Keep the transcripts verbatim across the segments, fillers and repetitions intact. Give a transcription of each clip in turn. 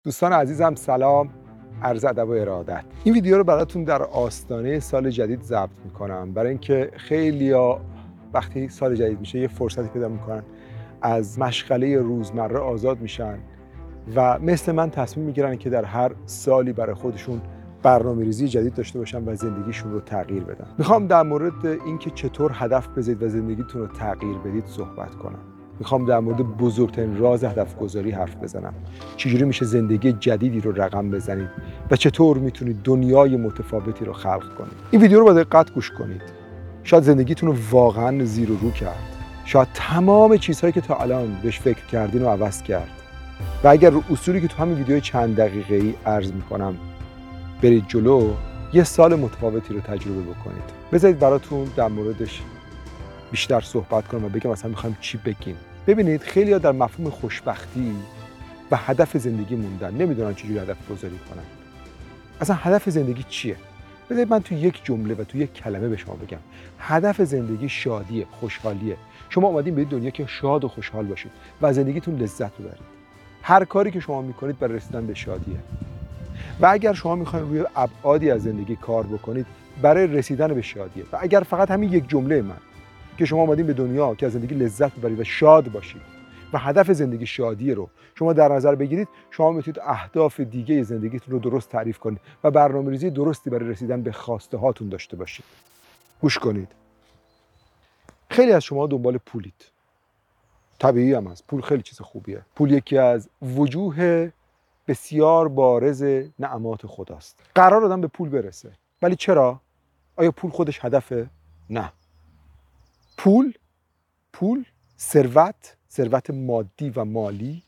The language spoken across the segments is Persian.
دوستان عزیزم سلام، عرض ادب و ارادت. این ویدیو رو براتون در آستانه سال جدید ضبط میکنم برای اینکه خیلیا وقتی سال جدید میشه یه فرصتی پیدا میکنن از مشغله روزمره آزاد میشن و مثل من تصمیم میگیرن که در هر سالی برای خودشون برنامه‌ریزی جدید داشته باشن و زندگیشون رو تغییر بدن. میخوام در مورد اینکه چطور هدف بذارید و زندگیتون رو تغییر بدید صحبت کنم. میخوام در مورد بزرگترین راز هدف گذاری حرف بزنم. چجوری میشه زندگی جدیدی رو رقم بزنید و چطور میتونید دنیای متفاوتی رو خلق کنید. این ویدیو رو با دقت گوش کنید. شاید زندگیتون رو واقعا زیر و رو کرد. شاید تمام چیزهایی که تا الان بهش فکر کردین رو عوض کرد. و اگر اصولی که تو همین ویدیوی چند دقیقه‌ای عرض میکنم برید جلو، یه سال متفاوتی رو تجربه بکنید. بذارید براتون در موردش بیشتر صحبت کنم و بگم اصلا میخوایم چی بگیم. ببینید خیلی‌ها در مفهوم خوشبختی و هدف زندگی موندن، نمیدونن چجوری هدف گذاری کنن. اصلا هدف زندگی چیه؟ بذارید من تو یک جمله و تو یک کلمه به شما بگم. هدف زندگی شادیه، خوشحالیه. شما اومدین به دنیا که شاد و خوشحال باشید و از زندگیتون لذت ببرید. هر کاری که شما میکنید برای رسیدن به شادیه. و اگر شما میخواین روی ابعادی از زندگی کار بکنید برای رسیدن به شادیه. و اگر فقط همین یک جمله من که شما اومدین به دنیا که از زندگی لذت ببرید و شاد باشید و هدف زندگی شادی رو شما در نظر بگیرید، شما میتونید اهداف دیگه زندگیتون رو درست تعریف کنید و برنامه‌ریزی درستی برای رسیدن به خواسته هاتون داشته باشید. گوش کنید. خیلی از شما دنبال پولید. طبیعی هم هست. پول خیلی چیز خوبیه. پول یکی از وجوه بسیار بارز نعمات خداست. قرار آدم به پول برسه. ولی چرا؟ آیا پول خودش هدفه؟ نه. پول پول ثروت ثروت مادی و مالی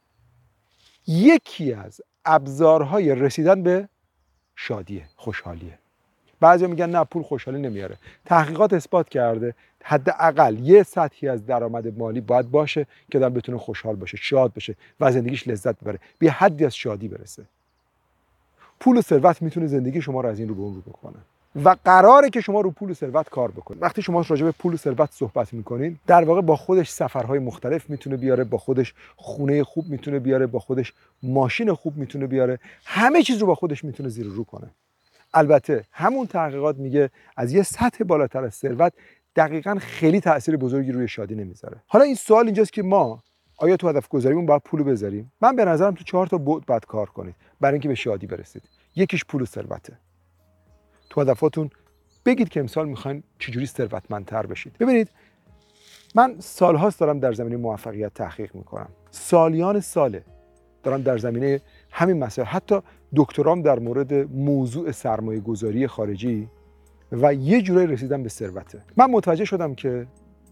یکی از ابزارهای رسیدن به شادیه، خوشحالیه. بعضیا میگن نه پول خوشحالی نمیاره. تحقیقات اثبات کرده حداقل یه سطحی از درآمد مالی باید باشه که آدم بتونه خوشحال باشه، شاد بشه و از زندگیش لذت ببره، به حدی از شادی برسه. پول و ثروت میتونه زندگی شما رو از این رو به اون رو بکنه و قراره که شما رو پول و ثروت کار بکنید. وقتی شما راجع به پول و ثروت صحبت میکنین، در واقع با خودش سفرهای مختلف میتونه بیاره، با خودش خونه خوب میتونه بیاره، با خودش ماشین خوب میتونه بیاره، همه چیز رو با خودش میتونه زیر و رو کنه. البته همون تحقیقات میگه از یه سطح بالاتر از ثروت دقیقاً خیلی تأثیر بزرگی روی شادی نمیذاره. حالا این سوال اینجاست که ما آیا تو هدف گذاریمون باید پول بذاریم؟ من به نظرم تو چهار تا بعد باید کار کنید برای اینکه به شادی برسید. یکیش پول و ثروته. تو هدفاتون بگید که امسال میخواین چجوری ثروتمندتر بشید. ببینید من سالهاست دارم در زمینه موفقیت تحقیق میکنم. سالیان ساله دارم در زمینه همین مسائل، حتی دکترام در مورد موضوع سرمایه گذاری خارجی و یه جورایی رسیدم به ثروته. من متوجه شدم که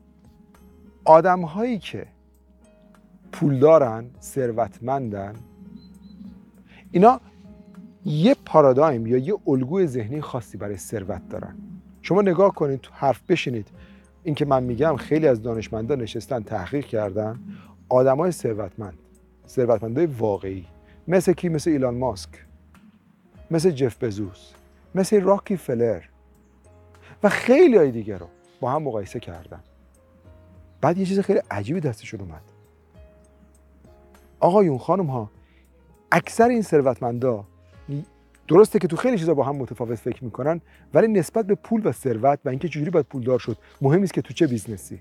آدم هایی که پولدارن، ثروتمندن، اینا یه پارادایم یا یه الگوی ذهنی خاصی برای ثروت دارن. شما نگاه کنید، تو حرف بشینید. این که من میگم خیلی از دانشمندان نشستن تحقیق کردن، آدمای ثروتمند، ثروتمندای واقعی، مثل کی؟ مثل ایلان ماسک، مثل جف بزوس، مثل راکی فلر و خیلی های دیگه رو با هم مقایسه کردن. بعد یه چیز خیلی عجیبی دستشون اومد. آقایون، خانم ها، اکثر این ثروتمندا درسته که تو خیلی چیزا با هم متفاوت فکر میکنن، ولی نسبت به پول و ثروت و اینکه چجوری باید پولدار شد، مهم نیست که تو چه بیزنسی،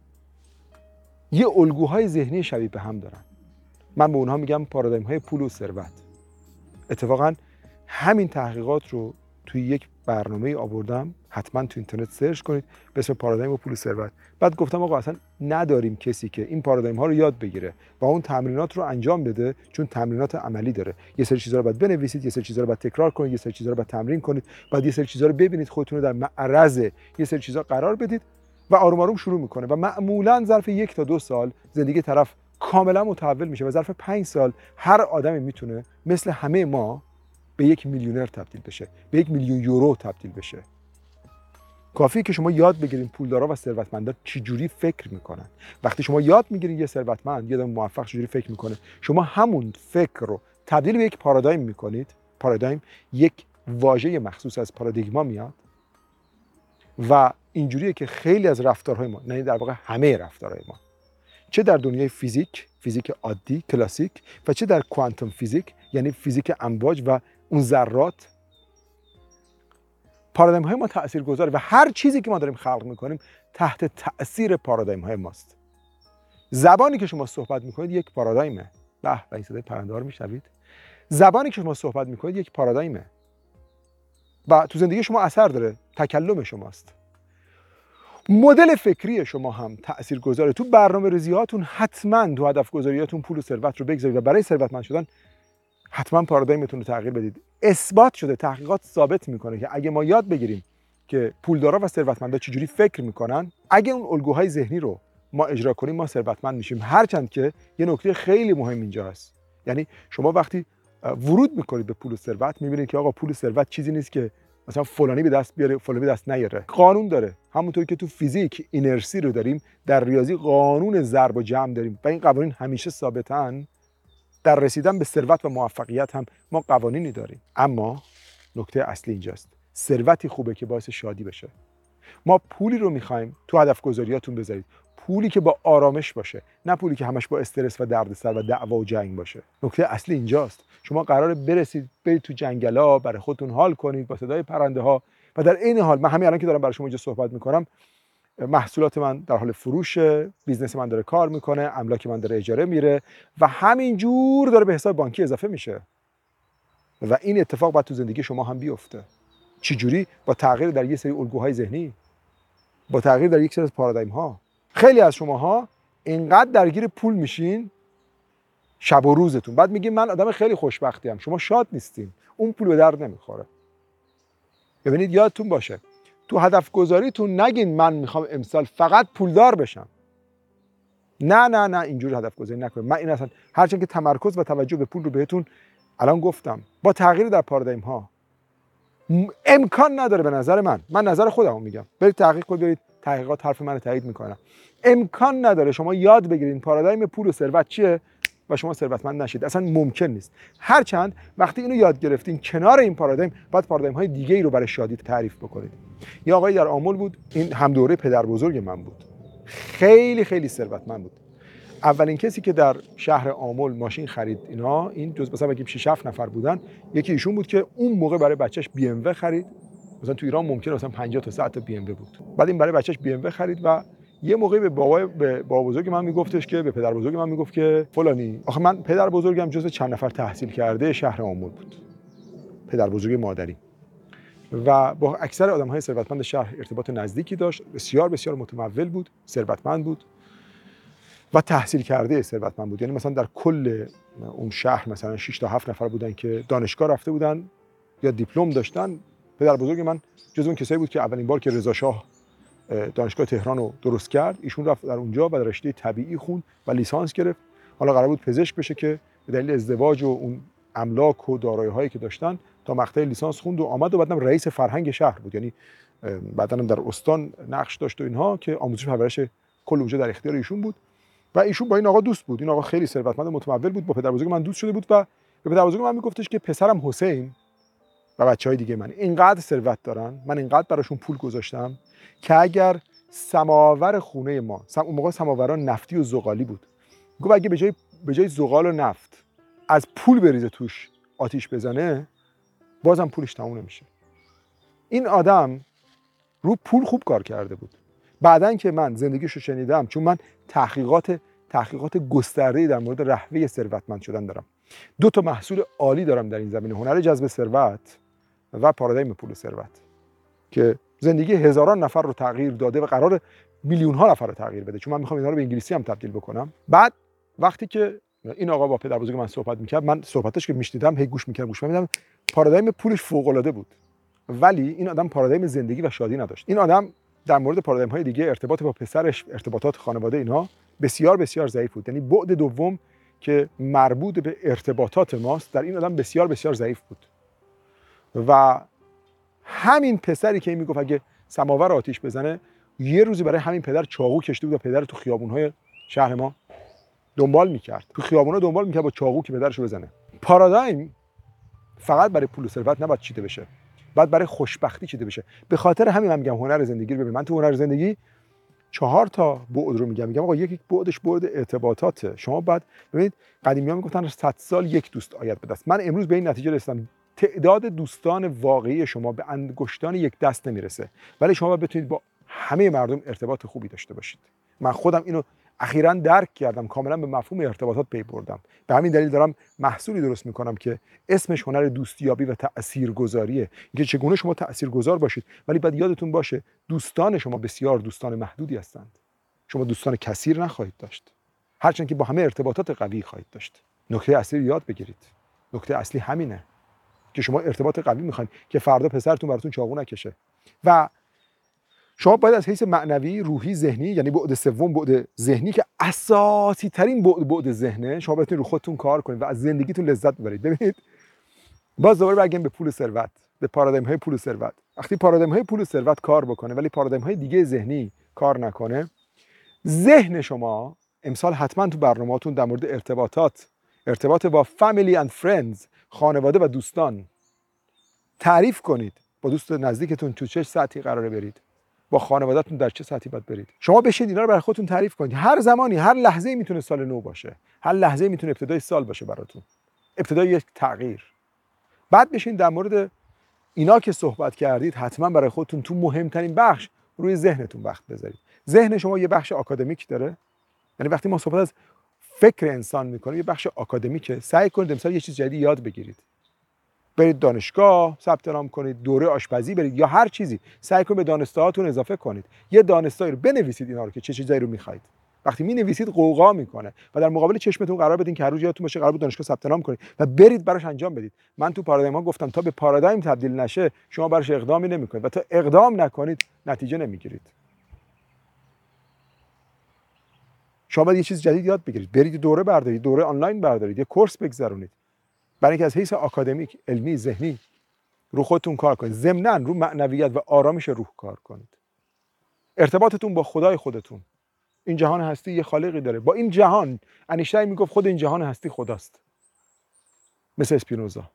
یه الگوهای ذهنی شبیه به هم دارن. من به اونها میگم پارادایم های پول و ثروت. اتفاقا همین تحقیقات رو توی یک برنامه آوردم، حتما تو اینترنت سرچ کنید به اسم پارادایم پول و ثروت. بعد گفتم آقا اصلا نداریم کسی که این پارادایم ها رو یاد بگیره و اون تمرینات رو انجام بده، چون تمرینات عملی داره. یه سری چیزا رو باید بنویسید، یه سری چیزا رو باید تکرار کنید، یه سری چیزا رو باید تمرین کنید، بعد یه سری چیزا رو ببینید، خودتون رو در معرض یه سری چیزا قرار بدید و آروم آروم شروع میکنه و معمولا ظرف یک تا دو سال زندگی طرف کاملا متحول میشه و ظرف پنج سال هر آدمی میتونه مثل همه ما به یک میلیونر تبدیل بشه، به یک میلیون یورو تبدیل بشه. کافیه که شما یاد بگیرین پولدارا و ثروتمندا چجوری فکر میکنن. وقتی شما یاد میگیرین یه ثروتمند، یه آدم موفق چجوری فکر میکنه، شما همون فکر رو تبدیل به یک پارادایم میکنید. پارادایم یک واژه مخصوص از پارادایگما میاد و اینجوریه که خیلی از رفتارهای ما، نه در واقع همه رفتارهای ما، چه در دنیای فیزیک، فیزیک عادی کلاسیک، و چه در کوانتوم فیزیک یعنی فیزیک امواج و اون ذرات، پارادایم های ما تاثیرگذاره و هر چیزی که ما داریم خلق میکنیم تحت تاثیر پارادایم های ماست. زبانی که شما صحبت میکنید یک پارادایمه. به به این صدای پرنده ها رو میشنوید؟ زبانی که شما صحبت میکنید یک پارادایمه و تو زندگی شما اثر داره، تکلم شماست. مدل فکری شما هم تاثیرگذاره. تو برنامه‌ریزی‌هاتون حتما تو هدف گذاریاتون پول و ثروت رو بگذارید و برای ثروتمند شدن حتما پارادایمتون رو تغییر بدید. اثبات شده، تحقیقات ثابت میکنه که اگه ما یاد بگیریم که پولدارا و ثروتمندا چجوری فکر میکنن، اگه اون الگوهای ذهنی رو ما اجرا کنیم ما ثروتمند میشیم. هرچند که یه نکته خیلی مهم اینجا هست، یعنی شما وقتی ورود میکنید به پول و ثروت میبینید که آقا پول و ثروت چیزی نیست که مثلا فلانی به دست بیاره فلانی به دست نیاره. قانون داره. همونطور که تو فیزیک اینرسی رو داریم، در ریاضی قانون ضرب و جمع داریم و این قوانین همیشه ثابتن. در رسیدن به ثروت و موفقیت هم ما قوانینی داریم. اما نکته اصلی اینجاست، ثروتی خوبه که باعث شادی بشه. ما پولی رو میخوایم تو هدف گذاریاتون بذارید، پولی که با آرامش باشه، نه پولی که همش با استرس و دردسر و دعوا و جنگ باشه. نکته اصلی اینجاست. شما قراره برسید برید تو جنگلا برای خودتون حال کنید با صدای پرنده ها و در این حال من همین الان که دارم برای شما اینجا صحبت میکنم محصولات من در حال فروشه، بیزنس من داره کار میکنه، املاک من داره اجاره میره و همین جور داره به حساب بانکی اضافه میشه. و این اتفاق باید تو زندگی شما هم بیفته. چجوری؟ با تغییر در یه سری الگوهای ذهنی، با تغییر در یک سری از پارادایم ها. خیلی از شماها اینقدر درگیر پول میشین شب و روزتون، بعد میگین من آدم خیلی خوشبختی ام. شما شاد نیستین، اون پول به درد نمیخوره. ببینید یادتون باشه تو هدف گذاریتون نگین من میخوام امسال فقط پولدار بشم. نه نه نه اینجور هدف گذاری نکنید. من این اصلا هرچند که تمرکز و توجه به پول رو بهتون الان گفتم، با تغییر در پارادایم ها امکان نداره به نظر من، من نظر خودم رو میگم، برید تحقیق کنید، برید تحقیقات حرف من رو تایید میکنن، امکان نداره شما یاد بگیرید پارادایم پول و ثروت چیه و شما ثروتمند نشید. اصلا ممکن نیست. هرچند وقتی اینو یاد گرفتین کنار این پارادایم بعد پارادایم های دیگه ای رو برای شادی تعریف بکنید. یه آقایی در آمل بود، این هم دوره پدر بزرگ من بود، خیلی خیلی ثروتمند بود. اولین کسی که در شهر آمل ماشین خرید اینا، این جز مثلا بگیم شش هفت نفر بودن، یکی ایشون بود که اون موقع برای بچهش بی ام و خرید. مثلا تو ایران ممکنه مثلا پنجاه تا صد تا بی ام و بود. بعد این برای بچهش بی ام و خرید و یه موقعی به بابا به بابا بزرگ من میگفتش که به پدر بزرگ من میگفت که فلانی، آخه من پدر بزرگم جزو چند نفر تحصیل کرده شهر آمل بود، پدر بزرگ مادری، و با اکثر آدم‌های ثروتمند شهر ارتباط نزدیکی داشت، بسیار بسیار متمول بود، ثروتمند بود و تحصیل کرده ثروتمند بود. یعنی مثلا در کل اون شهر مثلا شش تا هفت نفر بودن که دانشگاه رفته بودن یا دیپلم داشتن. پدر بزرگ من جزو اون کسایی بود که اولین بار که رضا شاه دانشگاه تهران رو درست کرد، ایشون رفت در اونجا و رشته طبیعی خوند و لیسانس گرفت. حالا قرار بود پزشک بشه که به دلیل ازدواج و اون املاک و دارایی‌هایی که داشتن تا مقطع لیسانس خوند و آمد و بعدم رئیس فرهنگ شهر بود. یعنی بعداً در استان نقش داشت و اینها که آموزش و پرورش کل اونجا در اختیار ایشون بود و ایشون با این آقا دوست بود. این آقا خیلی ثروتمند و متمول بود، با پدر بزرگ من دوست شده بود و به پدر بزرگ من میگفتش که پسرم حسین و بچهای دیگه من اینقدر ثروت دارن، من اینقدر براشون پول گذاشتم که اگر سماور خونه ما، اون موقع سماورا نفتی و زغالی بود، گفت اگه به جای به جای زغال و نفت از پول بریزه توش آتیش بزنه بازم پولش تموم نمیشه. این آدم رو پول خوب کار کرده بود. بعدن که من زندگیشو شنیدم، چون من تحقیقات تحقیقات گسترده‌ای در مورد رهبه ثروتمند شدن دارم، دو تا محصول عالی دارم در این زمینه، هنر جذب ثروت و پارادایم پول و ثروت، که زندگی هزاران نفر رو تغییر داده و قرار میلیون ها نفر رو تغییر بده، چون من میخوام اینا رو به انگلیسی هم تبدیل بکنم. بعد وقتی که این آقا با پدر بزرگ من صحبت میکرد، من صحبتش که میشنیدم هی گوش میکردم گوش میدادم، پارادایم پولش فوق العاده بود، ولی این آدم پارادایم زندگی و شادی نداشت. این آدم در مورد پارادایم های دیگه، ارتباط با پسرش، ارتباطات خانواده، اینها بسیار بسیار ضعیف بود. یعنی بعد دوم که مربوط به ارتباطات ماست در این آدم بسیار بسیار ضعیف بود. و همین پسری که این میگفت اگه سماور آتیش بزنه، یه روزی برای همین پدر چاقو کشته بود و پدر تو خیابون‌های شهر ما دنبال میکرد، تو خیابون‌ها دنبال میکرد با چاقو که پدرشو بزنه. پارادایم فقط برای پول و ثروت نباید چیده بشه، باید برای خوشبختی چیده بشه. به خاطر همین من میگم هنر زندگی رو ببین. من تو هنر زندگی چهار تا بعد رو میگم میگم آقا یک بعدش بعد ارتباطاته. شما بعد ببینید قدیمی‌ها میگفتن صد سال یک دوست آید به دست. من امروز به این نتیجه رسیدم تعداد دوستان واقعی شما به انگشتان یک دست نمیرسه، ولی شما باید بتونید با همه مردم ارتباط خوبی داشته باشید. من خودم اینو اخیراً درک کردم، کاملا به مفهوم ارتباطات پی بردم. به همین دلیل دارم محصولی درست میکنم که اسمش هنر دوستیابی و تاثیرگذاریه. اینکه چگونه شما تاثیرگذار باشید، ولی بعد یادتون باشه دوستان شما بسیار دوستان محدودی هستند. شما دوستان کثیر نخواهید داشت، هرچند که با همه ارتباطات قوی خواهید داشت. نکته اصلی رو یاد بگیرید. نکته اصلی همینه که شما ارتباط قوی میخواید که فردا پسرتون براتون چاقو نکشه. و شما باید از حیث معنوی، روحی، ذهنی، یعنی بعد سوم بعد ذهنی که اساسی ترین بعد بعد ذهنه، شما باید رو خودتون کار کنید و از زندگیتون لذت ببرید. ببینید باز دوباره برگردیم به پول ثروت، به پارادایم های پول ثروت. وقتی پارادایم های پول ثروت کار بکنه ولی پارادایم های دیگه ذهنی کار نکنه، ذهن شما امسال حتما تو برنامه‌تون در مورد ارتباطات، ارتباط با فامیلی اند فرندز، خانواده و دوستان تعریف کنید. با دوست نزدیکتون تو چه ساعتی قراره برید؟ با خانواده‌تون در چه ساعتی باید برید؟ شما بشید اینا رو برای خودتون تعریف کنید. هر زمانی، هر لحظه‌ای میتونه سال نو باشه. هر لحظه‌ای میتونه ابتدای سال باشه براتون. ابتدای یک تغییر. بعد بشین در مورد اینا که صحبت کردید حتما برای خودتون تو مهمترین بخش روی ذهنتون وقت بذارید. ذهن شما یه بخش آکادمیک داره. یعنی وقتی ما صحبت از فکر انسان میکنیم یه بخش آکادمیکه. سعی کنید امسال یه چیز جدید یاد بگیرید. برید دانشگاه، ثبت نام کنید، دوره آشپزی برید یا هر چیزی. سعی کنید به دانسته‌هاتون اضافه کنید. یه دانسته‌ای رو بنویسید اینا رو که چه چیزایی رو می‌خواید. وقتی می‌نویسید قوقا میکنه و در مقابل چشمتون قرار بدین که هر روز یادتون باشه قرار بود دانشگاه ثبت نام کنید و برید براش انجام بدید. من تو پارادایم ها گفتم تا به پارادایم تبدیل نشه شما براش اقدامی نمی‌کنید و تا اقدام نکنید نتیجه نمیگیرید. شما باید یه چیز جدید یاد بگیرید. برید دوره بردارید، دوره آنلاین بردارید، یه کورس بگذرونید. برای اینکه از حیث آکادمیک، علمی، ذهنی رو خودتون کار کنید. ضمناً رو معنویت و آرامش روح کار کنید. ارتباطتون با خدای خودتون. این جهان هستی یه خالقی داره. با این جهان انیشتین میگفت خود این جهان هستی خداست. مثل اسپینوزا.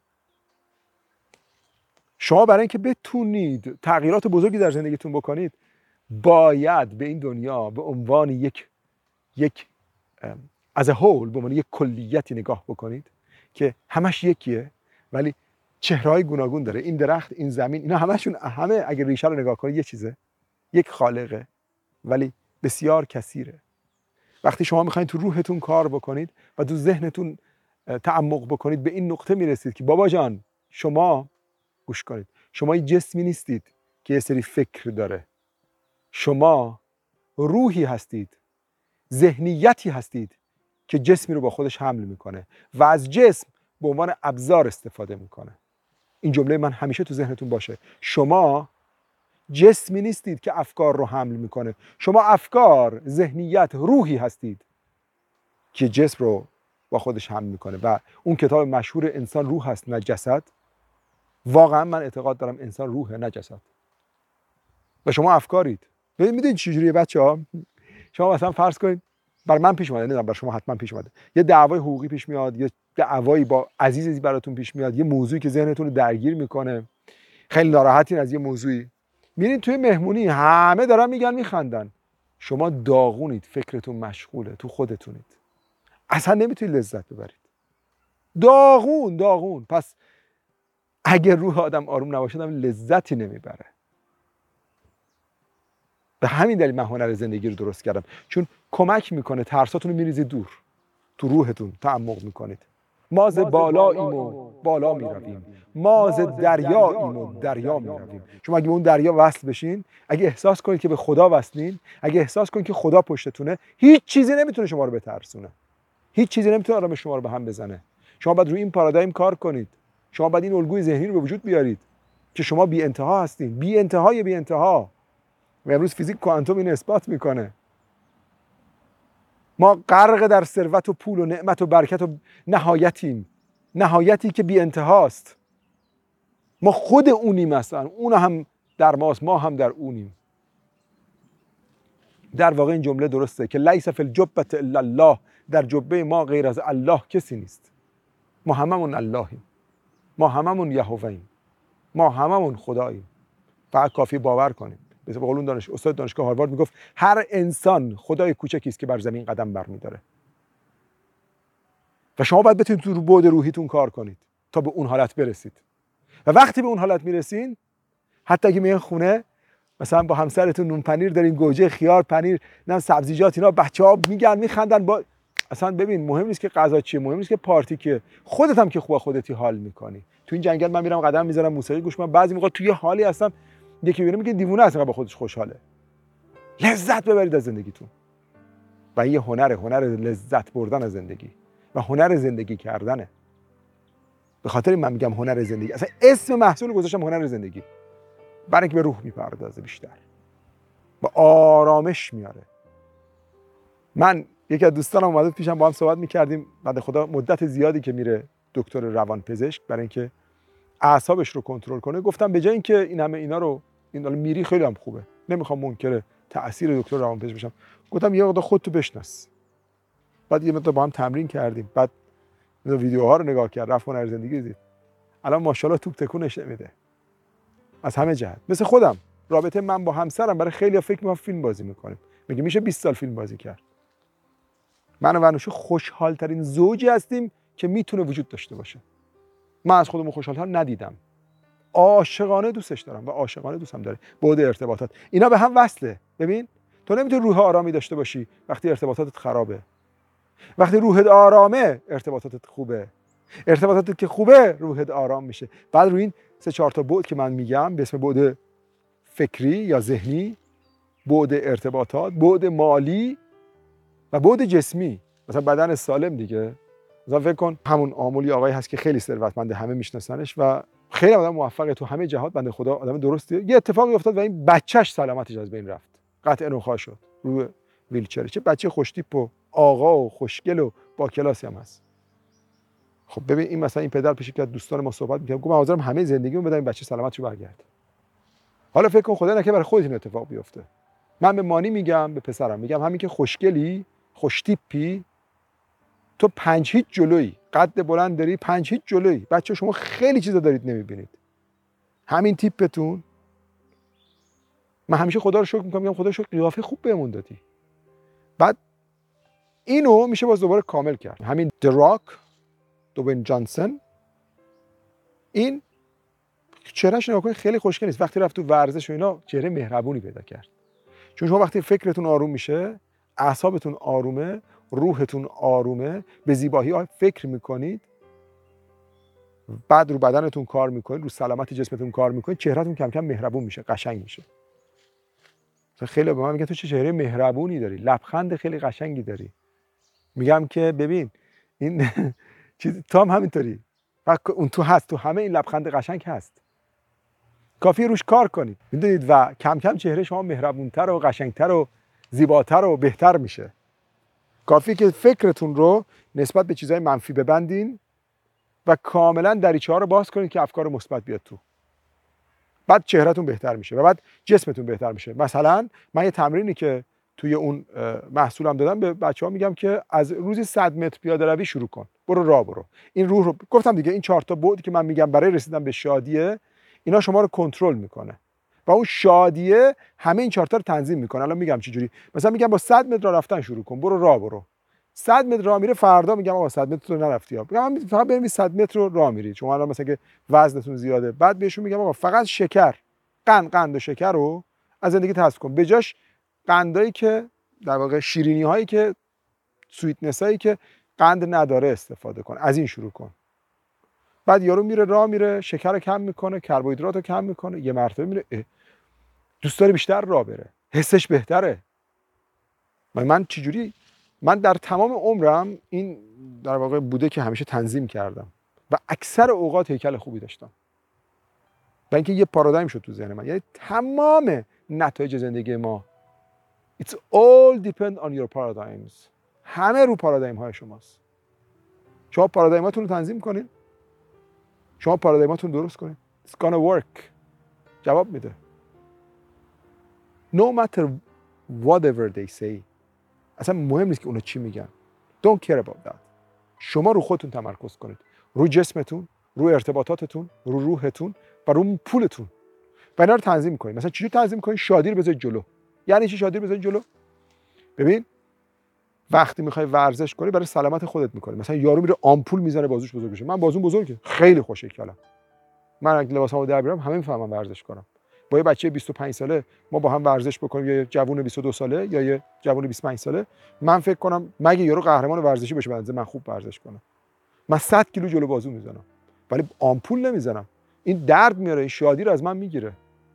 شما برای اینکه بتونید تغییرات بزرگی در زندگیتون بکنید باید به این دنیا به عنوان یک یک از هول به عنوان یک کلیتی نگاه بکنید که همش یکیه ولی چهره‌های گوناگون داره. این درخت، این زمین، اینا همشون همه اگه ریشه رو نگاه کنید یه چیزه، یک خالقه ولی بسیار کثیره. وقتی شما میخواین تو روحتون کار بکنید و تو ذهنتون تعمق بکنید به این نقطه میرسید که بابا جان شما گوش کنید، شما یه جسمی نیستید که یه سری فکر داره. شما روحی هستید، ذهنیتی هستید که جسمی رو با خودش حمل میکنه و از جسم به عنوان ابزار استفاده میکنه. این جمله من همیشه تو ذهنتون باشه. شما جسمی نیستید که افکار رو حمل میکنه. شما افکار، ذهنیت، روحی هستید که جسم رو با خودش حمل میکنه. و اون کتاب مشهور انسان روح هست نه جسد، واقعا من اعتقاد دارم انسان روحه نه جسد. و شما افکارید. میدونید چجوریه بچه‌ها؟ شما مثلا فرض کنید برای من پیش اومده، نمیدونم برای شما حتما پیش اومده، یه دعوای حقوقی پیش میاد، یه دعوایی با عزیزی براتون پیش میاد، یه موضوعی که ذهنتون رو درگیر میکنه، خیلی ناراحتین از یه موضوعی، میرین توی مهمونی همه دارن میگن میخندن، شما داغونید، فکرتون مشغوله، تو خودتونید، اصلا نمیتونید لذت ببرید، داغون داغون. پس اگه روح آدم آروم نباشه آدم لذتی نمیبره. به همین دلیل من هنر زندگی رو درست کردم، چون کمک میکنه ترساتون رو میریزید دور، تو روحتون تعمق میکنید. ما ز بالاییم و بالا میرویم، ما ز دریاییم و دریا میرویم. شما اگه به اون دریا وصل بشین، اگه احساس کنید که به خدا وصلین، اگه احساس کنید که خدا پشتتونه، هیچ چیزی نمیتونه شما رو بترسونه، هیچ چیزی نمیتونه آرام شما رو به هم بزنه. شما باید روی این پارادایم کار کنید. شما باید این الگوی ذهنی رو به وجود بیارید که شما بی انتها هستین، بی انتهای بی انتها. و امروز فیزیک کوانتوم این اثبات میکنه. ما غرق در ثروت و پول و نعمت و برکت و نهایتیم، نهایتی که بی انتهاست. ما خود اونیم، مثلا اون هم در ماست، ما هم در اونیم. در واقع این جمله درسته که لیس فی الجبة الا الله، در جبه ما غیر از الله کسی نیست. ما هممون اللهیم، ما هممون یهوه‌ایم، ما هممون خداییم. فقط کافی باور کنیم. به قول اون دانش استاد دانشگاه هاروارد میگفت هر انسان خدای کوچکی است که بر زمین قدم برمی‌داره. و شما باید بتونید تو بعد روحیتون کار کنید تا به اون حالت برسید. و وقتی به اون حالت میرسین، حتی اگه میان خونه مثلا با همسرتون نون پنیر دارین، گوجه، خیار، پنیر، نه سبزیجات، اینا بچه‌ها میگن میخندن، با اصلا ببین مهم نیست که غذا چیه، مهم نیست که پارتی کیه، خودت هم که خوب خودتی حال میکنی. تو این جنگل من میرم قدم میذارم موسیقی گوش میکنم، بعضی موقع توی حالی هستم یکی میبینه میگه دیوونه است با خودش خوشحاله. لذت ببرید از زندگیتون. و یه هنر هنر لذت بردن از زندگی و هنر زندگی کردنه. به خاطر من میگم هنر زندگی، اصلا اسم محصول گذاشتم هنر زندگی، برای اینکه به روح میپردازه بیشتر و آرامش میاره. من یکی از دوستانم اومد پیشم، با هم صحبت میکردیم، بعد خدا مدت زیادی که میره دکتر روانپزشک برای اینکه اعصابش رو کنترل کنه، گفتم به جای اینکه این همه اینا رو این حالا میری خیلی هم خوبه، نمیخوام منکر تاثیر دکتر روانپزشک بشم، گفتم یه وقت خودتو بشناس. بعد یه مدت با هم تمرین کردیم، بعد ویدیوها رو نگاه کرد، رفت هنر زندگی دید، الان ماشاءالله توپ تکونش نمیده از همه جهت. مثل خودم، رابطه من با همسرم برای خیلی فکر می‌کنم فیلم بازی میکنیم، میگه میشه بیست سال فیلم بازی کرد. من و ونوشو خوشحال ترین زوجی هستیم که میتونه وجود داشته باشه. من از خودمون خوشحال‌تر ندیدم. عاشقانه دوستش دارم و عاشقانه دوستم داره. بعد ارتباطات اینا به هم وصله. ببین تو نمیتونی روح آرامی داشته باشی وقتی ارتباطاتت خرابه. وقتی روحت آرامه ارتباطاتت خوبه. ارتباطاتت که خوبه روحت آرام میشه. بعد روی این سه چهار تا بعد که من میگم به اسم بعد فکری یا ذهنی، بعد ارتباطات، بعد مالی و بعد جسمی، مثلا بدن سالم دیگه. مثلا فکر کن همون آمولی آقایی هست که خیلی ثروتمنده، همه میشناسنش و خیلی آدم موفقه تو همه جهات، بنده خدا آدم درستیه. یه اتفاقی افتاد و این بچهش سلامتش از بین رفت، قطع نخاع شد، روی ویلچر. چه بچه خوشتیپ و آقا و خوشگل و با کلاسی هم هست. خب ببین این مثلا این پدر پیش که دوستان ما صحبت می‌کردم، گفت من حاضرم همه زندگیمو بدم این بچه سلامتشو برگرده. حالا فکر کن خدا نکنه برای خودت این اتفاق بیفته. من به مانی میگم، به پسرم میگم، همین که خوشگلی، خوشتیپی، تو پنج هیچ جلویی، قد بلند داری، پنج هیچ جلویی. بچه شما خیلی چیزا دارید نمیبینید. همین تیپتون، من همیشه خدا رو شکر میکنم، میگم خدا شکر قیافه خوب بهمون دادی. بعد اینو میشه باز دوباره کامل کرد. همین دراک، دوین جانسون، این چهرهش نگاه کنید خیلی خوشگل نیست. وقتی رفت تو ورزش و اینا چهره مهربونی پیدا کرد. چون شما وقتی فکرتون آروم میشه، اعصابتون آرومه، روحتون آرومه، به زیبایی ها فکر میکنید، بعد رو بدنتون کار میکنید، رو سلامت جسمتون کار میکنید، چهرهتون کم کم مهربون میشه، قشنگ میشه. خیلی به من میگن تو چه چهره مهربونی داری، لبخند خیلی قشنگی داری. میگم که ببین این چیز تو هم همینطوری، اون تو هست، تو همه این لبخند قشنگ هست، کافی روش کار کنید. میدونید و کم کم چهره شما مهربونتر و قشنگتر و زیباتر و بهتر میشه. کافی که فکرتون رو نسبت به چیزهای منفی ببندین و کاملا دریچه‌ها رو باز کنید که افکار مثبت بیاد تو. بعد چهرهتون بهتر میشه و بعد جسمتون بهتر میشه. مثلا من یه تمرینی که توی اون محصولم دادم به بچه‌ها میگم که از روزی صد متر پیاده روی شروع کن، برو راه برو. این روح رو گفتم دیگه، این چهار تا بعدی که من میگم برای رسیدن به شادیه، اینا شما رو کنترل میکنه و اون شادیه همه این چهار تا رو تنظیم میکنه. الان میگم چه جوری. مثلا میگم با صد متر راه رفتن شروع کن، برو راه برو. صد متر راه میره، فردا میگم آقا صد متر رو نرفتی ها، میگم فقط بریم صد متر رو راه میری، شما الان مثلا که وزنتون زیاده. بعد بهشون میگم آقا فقط شکر، قند قند و شکر رو از زندگی حذف کن، به جاش قندایی که در واقع شیرینی هایی که سویتنس هایی که قند نداره استفاده کن، از این شروع کن. بعد یارو میره راه میره، شکر رو کم میکنه، کربوهیدرات رو کم میکنه، یه مرتبه میره دوست داره بیشتر راه بره، حسش بهتره. من چجوری من در تمام عمرم این در واقع بوده که همیشه تنظیم کردم و اکثر اوقات هیکل خوبی داشتم. و اینکه یه پارادایم شد تو ذهن من، یعنی تمام نتایج زندگی ما It's all depend on your paradigms. همه رو پارادایم های شماست. شما پارادایماتون رو تنظیم کنید، شما پارادایماتون رو درست کنید. It's gonna work. جواب میده. No matter whatever they say. اصلا مهم نیست که اونا چی میگن. Don't care about that. شما رو خودتون تمرکز کنید. رو جسمتون، رو ارتباطاتتون، رو روحتون و رو پولتون. و اینا رو تنظیم کنید. مثلا چجوری تنظیم کنید؟ شادی رو بذارید جلو. یعنی چی شادی رو بذارید جلو؟ ببین وقتی میخوای ورزش کنی برای سلامت خودت میکنی. مثلا یارو میره آمپول میزنه بازوش بزرگ بشه. من بازوم بزرگه، خیلی خوشگلم. من اگه لباسامو در بیارم همه میفهمن ورزش کنم. با یه بچه بیست و پنج ساله ما با هم ورزش بکنیم، یا یه جوون بیست و دو ساله یا یه جوون بیست و پنج ساله، من فکر کنم مگه یارو قهرمان ورزشی باشه بنده من خوب ورزش کنم. من صد کیلو جلو بازو میزنم ولی آمپول نمیزنم. این درد میاره، این شادی رو از من میگیره.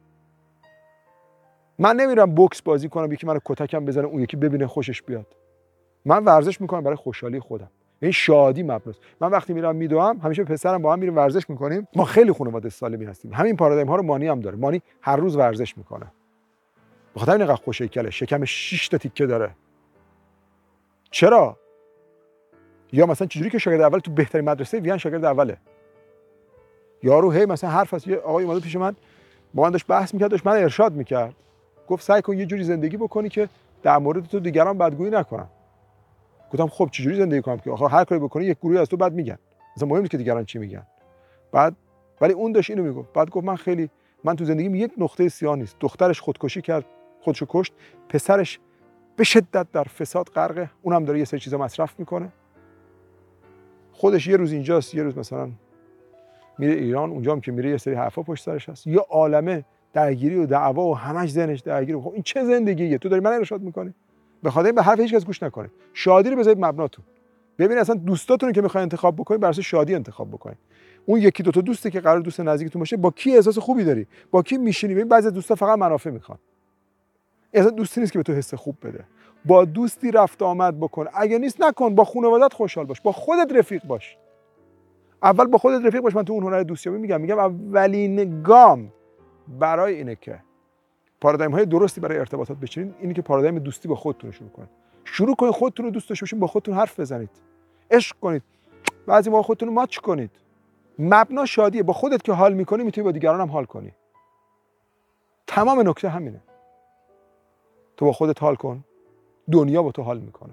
من نمیرم بوکس بازی کنم یکی منو کتکم بزنه اون یکی ببینه خوشش بیاد. من ورزش میکنم برای خوشحالی خودم. این شادی مبناست. من وقتی میرم میدوام همیشه پسرم با هم میریم ورزش میکنیم. ما خیلی خانواده سالمی هستیم. همین پارادایم ها رو مانی هم داره. مانی هر روز ورزش میکنه. بخاطر اینقدر خوش‌هیکله، شکم شش تا تیکه داره. چرا؟ یا مثلا چجوری که شاگرد اول تو بهترین مدرسه وین شاگرد اوله. یارو هی مثلا حرف از یه آقای اومد پیش من، با من داشت بحث میکرد، داشت من ارشاد میکرد. گفت سعی کن یه جوری زندگی بکنی که در مورد تو دیگران بدگویی نکنن. گفتم خب چجوری زندگی کنم که آخه هر کاری بکنی یک گروهی از تو بد میگن. مثلا مهم نیست که دیگران چی میگن. بعد ولی اون داشت اینو میگفت. بعد گفت من خیلی من تو زندگیم یک نقطه سیاه نیست. دخترش خودکشی کرد، خودشو کشت، پسرش به شدت در فساد غرقه، اونم داره یه سری چیزا مصرف میکنه. خودش یه روز اینجاست، یه روز مثلا میره ایران، اونجا هم که میره یه سری حرفا پشت سرش هست. یه عالمه درگیری و دعوا و همش ذهنش درگیره. خب این چه زندگیه؟ تو داری من ارشاد میکنی؟ به خاطر این به حرف هیچ کس گوش نکنید. شادی رو بذارید مبناتون. ببین اصلا دوستاتون که میخواین انتخاب بکنید بر اساس شادی انتخاب بکنید. اون یکی دو تا دوستی که قرار دوست نزدیکتون باشه، با کی احساس خوبی داری؟ با کی میشینی؟ ببین بعضی دوستا فقط منافع میخوان. اصلا دوستی نیست که به تو حس خوب بده. با دوستی رفت آمد بکن. اگه نیست نکن. با خانواده‌ات خوشحال باش. با خودت رفیق باش. اول با خودت رفیق باش. من تو اون هنر دوستیابی میگم میگم اولین گام برای اینه که پارادایم های درستی برای ارتباطات بچینید، اینی که پارادایم دوستی با خودتون شروع کنید. شروع کنید خودتون رو دوست داشته باشین، با خودتون حرف بزنید، عشق کنید، بعضی موقع خودتون رو ماچ کنید. مبنا شادیه. با خودت که حال میکنی میتونی با دیگران هم حال کنی. تمام نکته همینه. تو با خودت حال کن، دنیا با تو حال میکنه.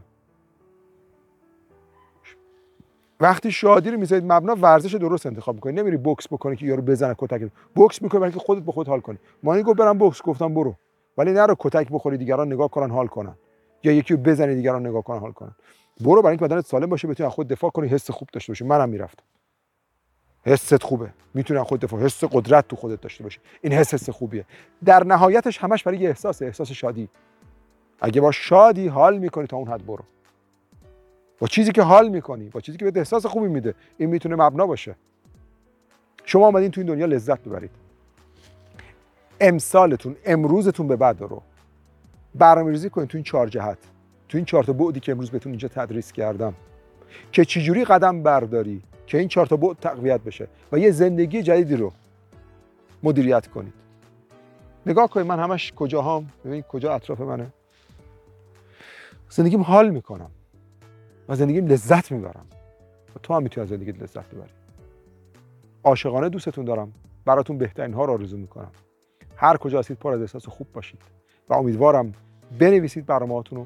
وقتی شادی رو میذارید مبنا، ورزش درست انتخاب میکنی. نمیری بوکس بکنی که یارو بزنه کتک. بوکس میکنی برای که خودت با خودت حال کنی. مانی گفت برم بوکس، گفتم برو، ولی نرو کتک بخوری دیگران نگاه کنن حال کنن، یا یکی رو بزنی دیگران نگاه کنن حال کنن. برو برای اینکه بدنت سالم باشه، بتونی از خود دفاع کنی، حس خوب داشته باشی. منم میرفتم. حست خوبه، میتونی از خود دفاع، حس قدرت تو خودت داشته باشی. این حس حس خوبیه. در نهایتش همش برای یه احساس، احساس شادی. اگه با شادی حال میکنی تا اون حد برو. با چیزی که حال میکنی، با چیزی که بهت احساس خوبی میده، این میتونه مبنا باشه. شما اومدین تو این دنیا لذت ببرید. امسالتون، امروزتون به بعد رو برنامه‌ریزی کنید تو این چهار جهت، تو این چهار تا بعدی که امروز بهتون اینجا تدریس کردم، که چجوری قدم برداری که این چهار تا بعد تقویت بشه و یه زندگی جدیدی رو مدیریت کنید. نگاه کنید من همش کجاهام، ببینید کجا اطراف منه. زندگیم حال میکنم و زندگیم لذت میبرم. و تو هم میتونی از زندگیت لذت ببری. عاشقانه دوستتون دارم. براتون بهترین ها رو آرزو میکنم. هر کجا هستید پر از احساس خوب باشید و امیدوارم بنویسید برنامه‌هاتون رو.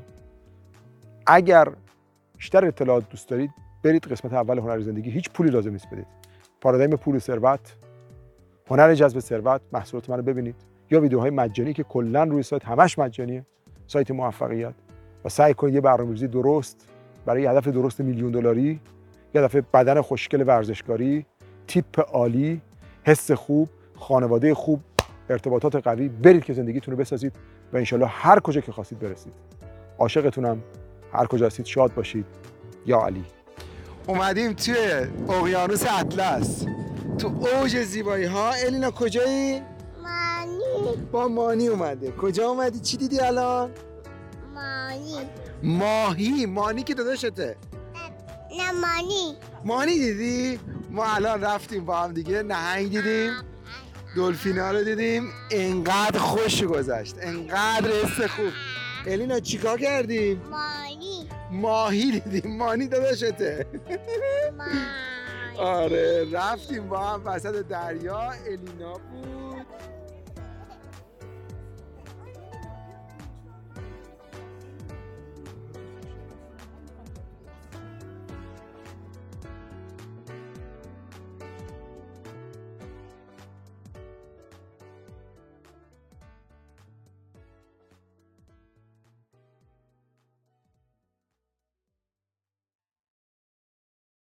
اگر بیشتر اطلاعات دوست دارید برید قسمت اول هنر زندگی. هیچ پولی لازم نیست بدید. پارادایم پول و ثروت، هنر جذب ثروت، محصولات منو ببینید، یا ویدیوهای مجانی که کلا روی سایت همش مجانیه، سایت موفقیت. و سعی کنید یه برنامه‌ریزی درست برای هدف درست میلیون دلاری، یه دفعه بدن خوشگل ورزشکاری، تیپ عالی، حس خوب، خانواده خوب، ارتباطات قوی، برید که زندگیتون رو بسازید و انشالله هر کجا که خواستید برسید. عاشقتونم. هر کجا هستید شاد باشید. یا علی. اومدیم توی اقیانوس اطلس، تو اوج زیبایی ها. الینا کجایی؟ مانی. با مانی اومده. کجا اومدی؟ چی دیدی الان؟ مانی. ماهی. مانی که داداشته؟ نه مانی. مانی دیدی؟ ما الان رفتیم با هم دیگه نهنگ دیدیم، دلفینا رو دیدیم. انقدر خوش گذشت، انقدر حس خوب. الینا چیکار کردیم؟ مانی. ماهی دیدیم. مانی داداشته؟ مانی. آره رفتیم با هم وسط دریا. الینا بود،